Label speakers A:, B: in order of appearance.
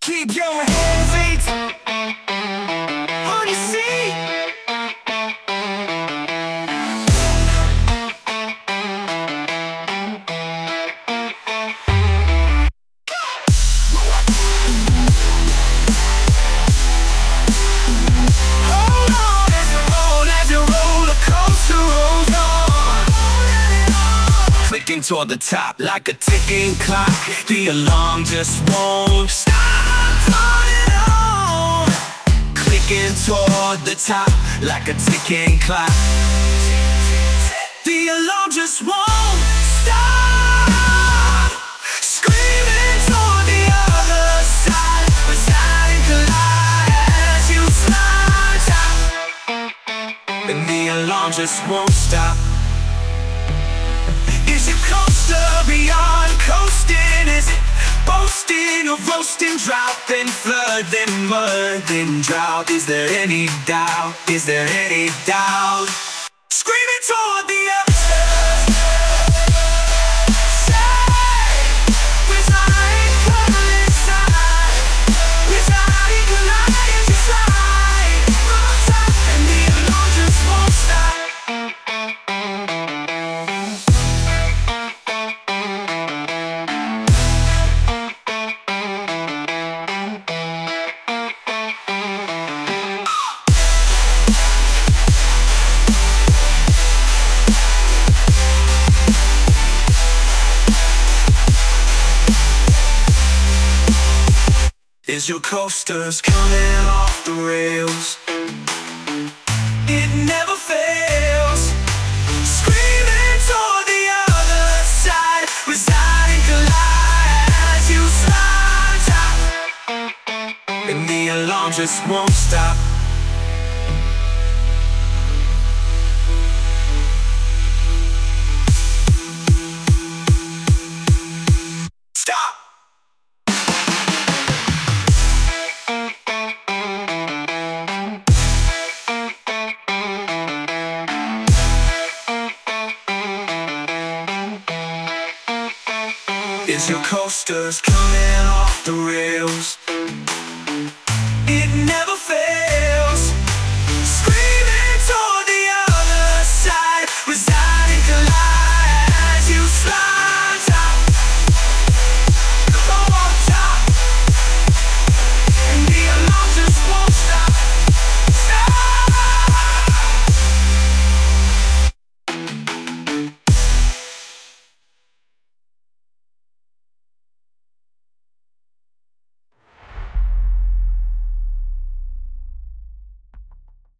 A: Keep your hands on your seat. Hold on as your roller coaster rolls on. Clicking toward the top like a ticking clock. The alarm just won't stop. Turn it on. Clicking toward the top like a ticking clock. The alarm just won't stop. Screaming toward the other side, but silent collide as you slide out. And the alarm just won't stop. Is it coaster beyond coasting? Is it boasting or roasting? Drought, then flood, then mud, then drought. Is there any doubt? Is there any doubt? Screaming toward the upstairs. Say, resign, come inside. Resign, collide as you slide. And the alarm just won't stop. Is your coaster's coming off the rails? It never fails. Screaming toward the other side. Resign and collide as you slide out. And the alarm just won't stop. Stop! Is your coaster's coming off the rails?